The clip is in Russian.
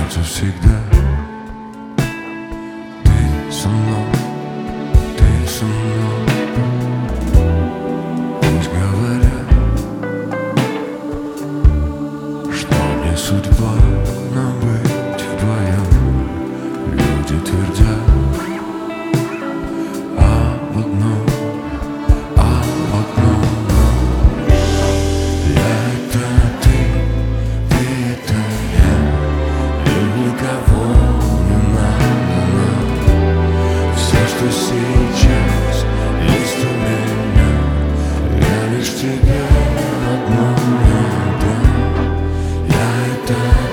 остается всегда. Ты со мной, ты со мной. Пусть говорят, что не судьба нам быть вдвоем. Люди твердят об одном. Я — это ты это я, и никого не надо нам. Все, что сейчас есть у меня, я лишь тебе одному отдам. Я — это